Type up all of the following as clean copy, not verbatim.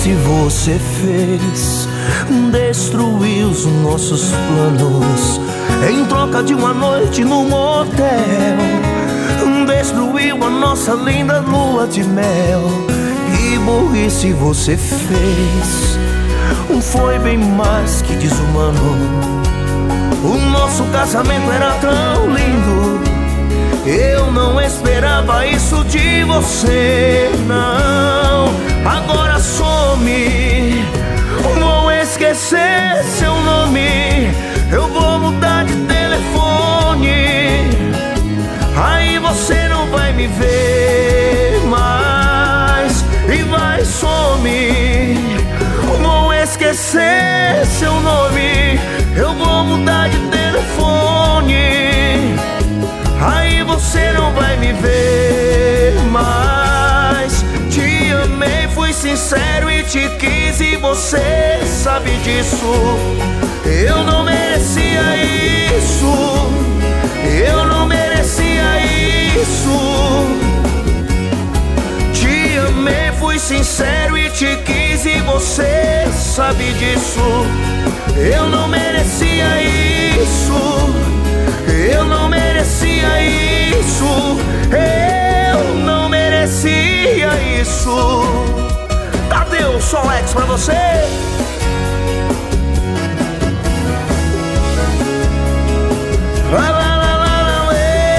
burrice você fez, destruiu os nossos planos em troca de uma noite no motel. Destruiu a nossa linda lua de mel. Que burrice você fez, foi bem mais que desumano. O nosso casamento era tão lindo, eu não esperava isso de você, não. Agora some, vou esquecer seu nome, eu vou mudar de telefone, aí você não vai me ver mais. E vai some, vou esquecer seu nome, eu vou mudar de telefone, aí você não vai me ver mais. Te amei, fui sincero e te quis, e você sabe disso. Eu não merecia isso, eu não merecia isso. Te amei, fui sincero e te quis, e você sabe disso. Eu não merecia isso, eu não merecia isso, eu não merecia isso. Cadê o Solex pra você? Lá, lá, lá, lá, lá,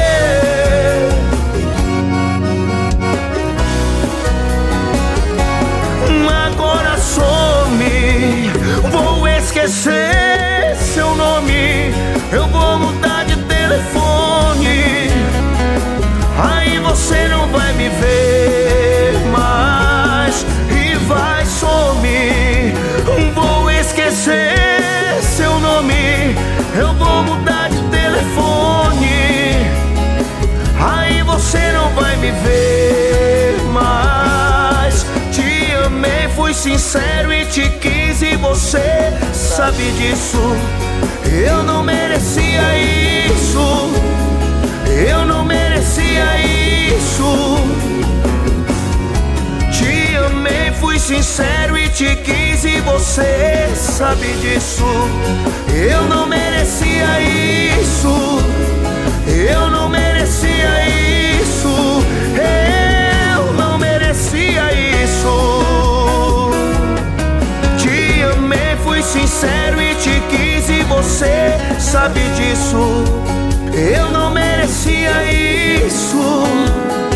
agora some, vou esquecer seu nome, eu vou mudar de telefone, aí você não vai me ver mais. E vai some, vou esquecer seu nome, eu vou mudar de telefone, aí você não vai me ver mais. Te amei, fui sincero e te quis, e você sabe disso. Eu não merecia isso, eu não merecia isso. Te amei, fui sincero e te quis, e você sabe disso. Eu não merecia isso, eu não merecia isso, eu não merecia isso. Te amei, fui sincero e te quis, e você sabe disso. Eu não merecia isso.